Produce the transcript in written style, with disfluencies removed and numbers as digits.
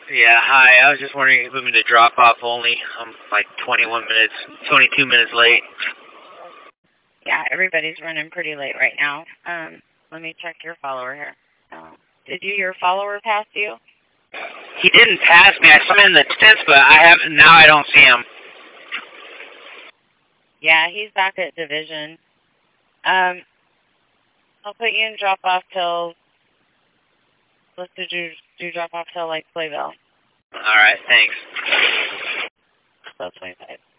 Yeah, hi. I was just wondering if you put me to drop off only. I'm like 22 minutes late. Yeah, everybody's running pretty late right now. Let me check your follower here. Did your follower pass you? He didn't pass me. I saw him in the distance, but now I don't see him. Yeah, he's back at Division. I'll put you in drop off till. Let's do drop off till like Playville. All right, thanks. So 25.